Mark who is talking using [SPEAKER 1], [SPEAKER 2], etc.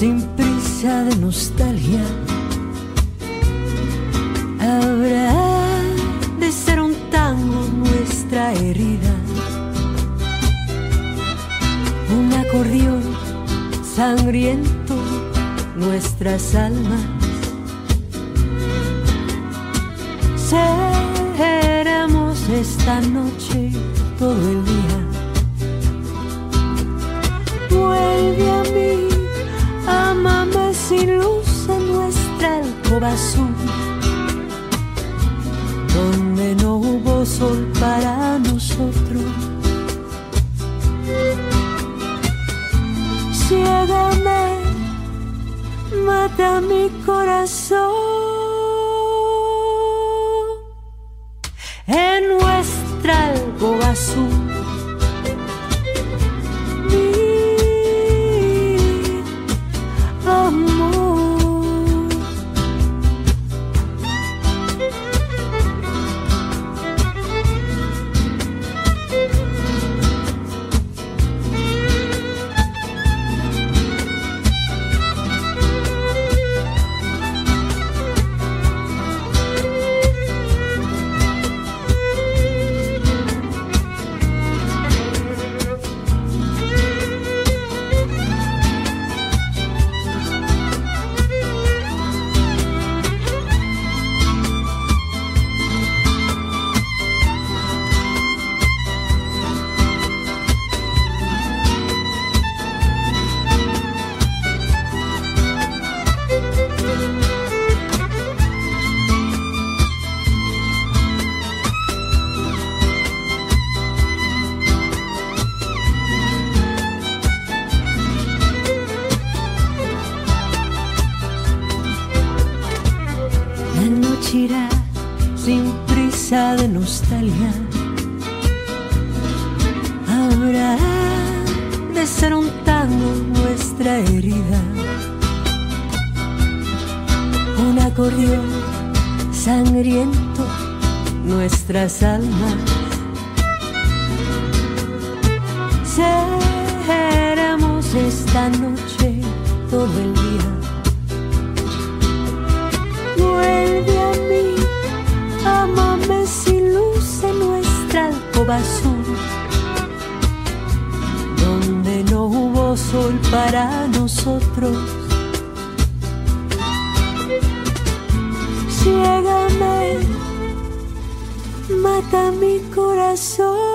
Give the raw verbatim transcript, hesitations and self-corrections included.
[SPEAKER 1] sin prisa de nostalgia. Habrá de ser un tango nuestra herida, un acordeón sangriento nuestras almas. Seremos esta noche todo el día. Vuelve a mí, ámame sin luz en nuestra alcoba azul, donde no hubo sol para nosotros. Ciégame, mata mi corazón en nuestra alcoba azul. Mi amor. Irá sin prisa de nostalgia. Habrá de ser un tango nuestra herida, un acordeón sangriento nuestras almas. Seremos esta noche todo el día. Vuelve a mí, ámame sin luz en nuestra alcoba azul, donde no hubo sol para nosotros. Ciégame, mata mi corazón.